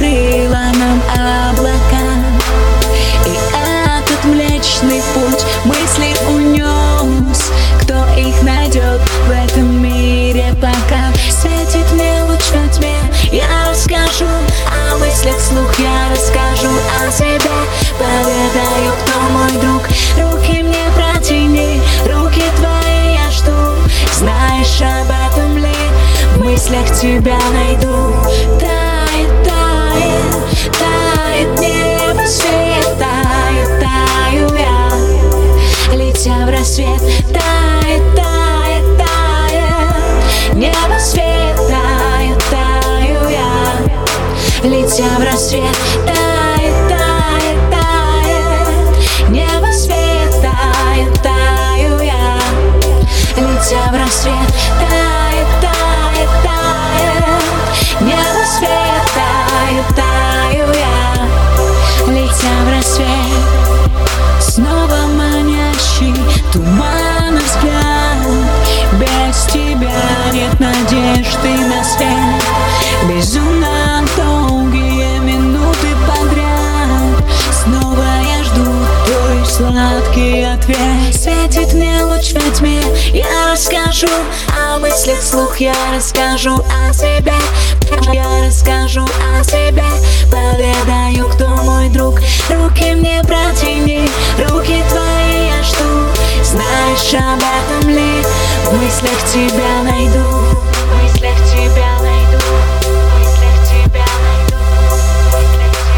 открыла нам облака. И этот Млечный Путь мысли унес. Кто их найдет в этом мире пока? Светит мне луч во тьме, я расскажу о мыслях вслух, я расскажу о себе. Поведаю, кто мой друг, руки мне протяни, руки твои я жду. Знаешь об этом ли? В мыслях тебя найду. Тает, тает, тает небо, свет, тает, таю я, летя в рассвет. Тает, тает, тает небо, свет, тает, таю я, летя в рассвет. Тает, тает, тает небо, свет, тает, таю я, летя в рассвет. Тает, тает, тает небо, свет, тает, таю я, летя в рассвет. Снова манящий туманный взгляд, без тебя нет надежды на свет. Безумно долгие минуты подряд, снова я жду твой сладкий ответ. Светит мне луч во тьме, я расскажу о мыслях вслух, я расскажу о себе. Я расскажу о себе, поведаю, кто мой друг, руки мне протяни, руки твои я жду. Знаешь об этом ли? В мыслях тебя найду, в мыслях тебя найду, в мыслях тебя найду, в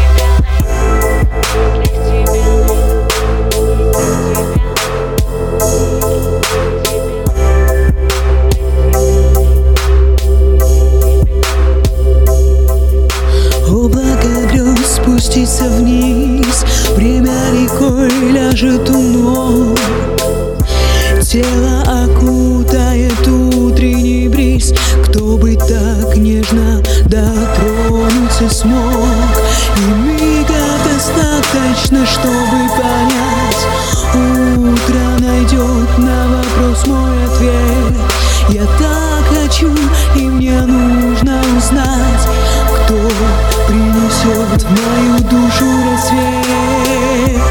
мыслях тебя найду, в мыслях тебя Облако грез спустится вниз, время рекой ляжет у ног. Тело окутает утренний бриз. Кто бы так нежно дотронуться смог? И мига достаточно, чтобы понять. Утро найдет на вопрос мой ответ. Я так хочу, и мне нужно узнать, кто принесет в мою душу рассвет.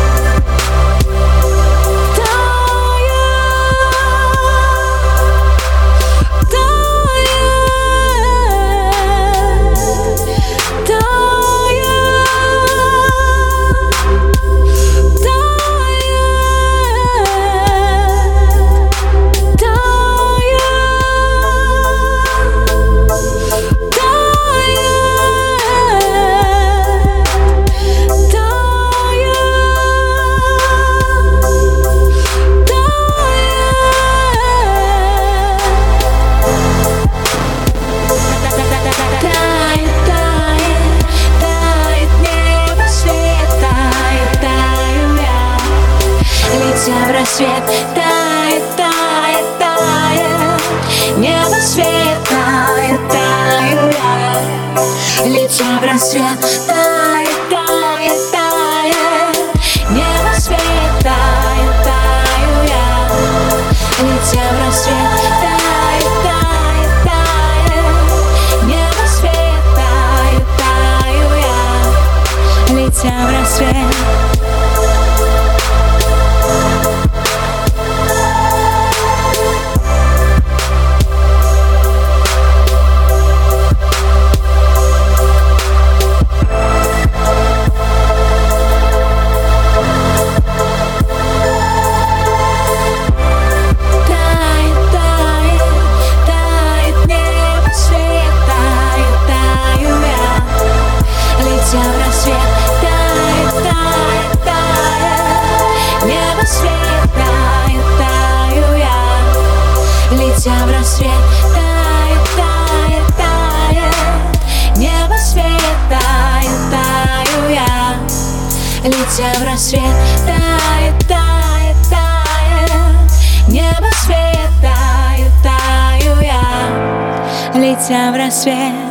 Свет тает, тает, тает небо, свет, тает, таю я, летя в рассвет. Тает, тает, тает небо, свет, тает, таю я, летя в рассвет. Тает, тает, тает небо, свет, тает, таю я, летя в рассвет. Летя в рассвет, тает, тает, тает небо, свет, тает, таю я, летя в рассвет. Тает, тает, тает небо, свет, тает, таю я, летя в рассвет.